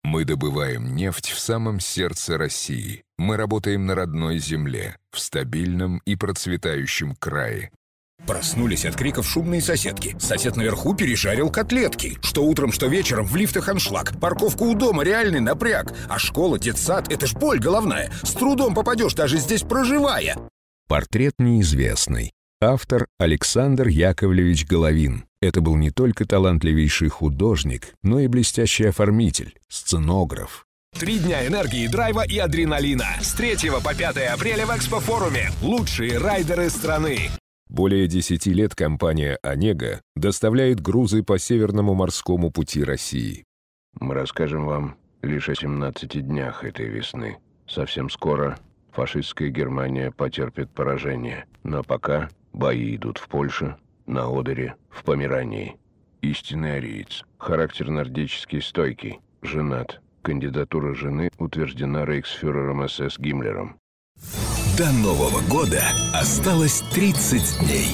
Мы добываем нефть в самом сердце России. Мы работаем на родной земле, в стабильном и процветающем крае. Проснулись от криков шумные соседки. Сосед наверху пережарил котлетки. Что утром, что вечером в лифтах аншлаг. Парковка у дома — реальный напряг. А школа, детсад — это ж боль головная. С трудом попадешь, даже здесь проживая. Портрет неизвестный. Автор Александр Яковлевич Головин. Это был не только талантливейший художник, но и блестящий оформитель, сценограф. 3 дня энергии, драйва и адреналина. С 3 по 5 апреля в Экспофоруме. Лучшие райдеры страны. Более 10 лет компания «Онега» доставляет грузы по Северному морскому пути России. Мы расскажем вам лишь о 17 днях этой весны. Совсем скоро фашистская Германия потерпит поражение. Но пока бои идут в Польше, на Одере, в Померании. Истинный ариец. Характер нордический стойкий. Женат. Кандидатура жены утверждена рейхсфюрером СС Гиммлером. До Нового года осталось 30 дней.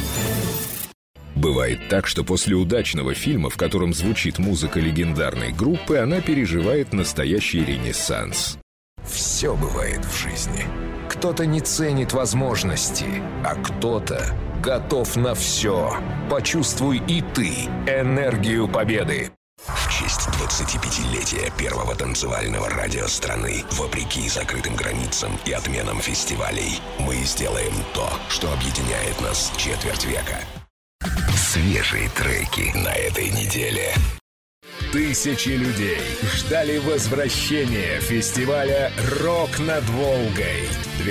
Бывает так, что после удачного фильма, в котором звучит музыка легендарной группы, она переживает настоящий ренессанс. Все бывает в жизни. Кто-то не ценит возможности, а кто-то готов на все. Почувствуй и ты энергию победы. В честь 25-летия первого танцевального радио страны, вопреки закрытым границам и отменам фестивалей, мы сделаем то, что объединяет нас четверть века. Свежие треки на этой неделе. Тысячи людей ждали возвращения фестиваля «Рок над Волгой».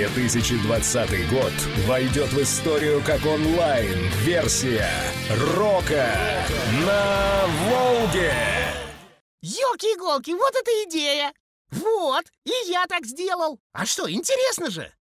2020 год войдет в историю как онлайн-версия «Рока на Волге». Ёлки-иголки, вот это идея! Вот, и я так сделал. А что, интересно же?